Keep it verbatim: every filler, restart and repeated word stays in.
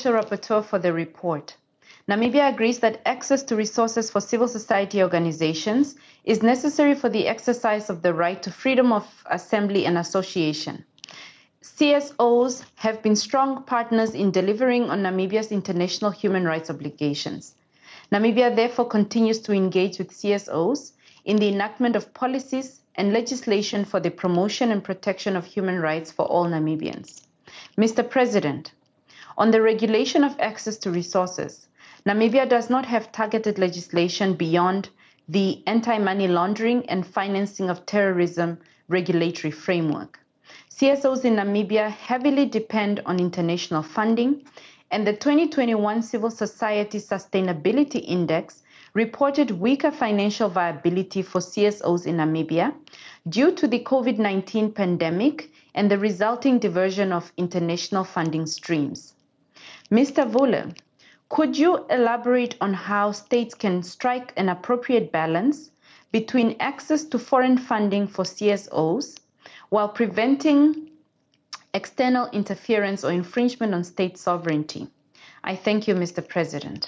Special Rapporteur for the report. Namibia agrees that access to resources for civil society organizations is necessary for the exercise of the right to freedom of assembly and association. C S Os have been strong partners in delivering on Namibia's international human rights obligations. Namibia therefore continues to engage with C S Os in the enactment of policies and legislation for the promotion and protection of human rights for all Namibians. Mister President, on the regulation of access to resources, Namibia does not have targeted legislation beyond the anti-money laundering and financing of terrorism regulatory framework. C S Os in Namibia heavily depend on international funding, and the twenty twenty-one Civil Society Sustainability Index reported weaker financial viability for C S Os in Namibia due to the COVID nineteen pandemic and the resulting diversion of international funding streams. Mister Vule, could you elaborate on how states can strike an appropriate balance between access to foreign funding for C S Os while preventing external interference or infringement on state sovereignty? I thank you, Mister President.